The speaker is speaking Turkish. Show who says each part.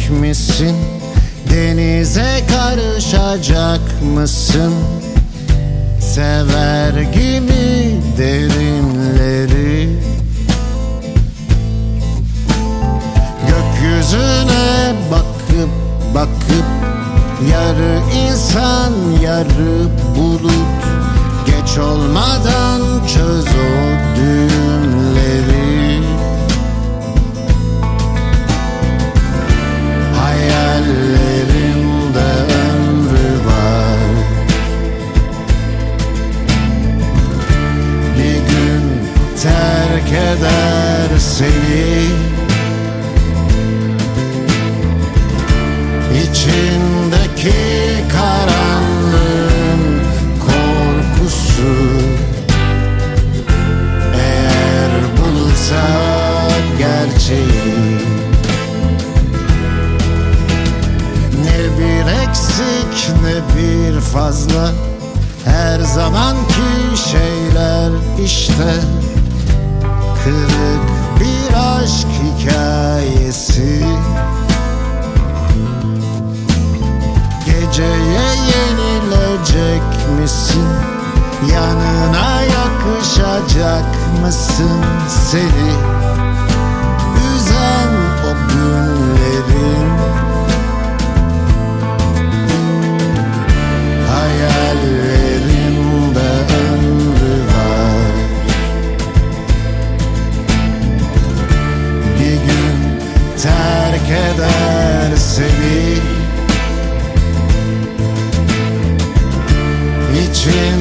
Speaker 1: misin? Denize karışacak mısın? Sever gibi derinleri. Gökyüzüne bakıp bakıp, yarı insan yarı bulut, geç olmadan çöz o düğümleri. Hayallerimde ömrü var, bir gün terk eder seni. İçindeki karanlığın korkusu, eğer bulursa gerçeği, ne bir eksik ne bir fazla, her zamanki şeyler işte. Kırık bir aşk hikayesi. Geceye yenilecek misin? Yanına yakışacak mısın? Seni üzen o günlerin. Hayallerimde ömrü var, bir gün terk eder seni. İçin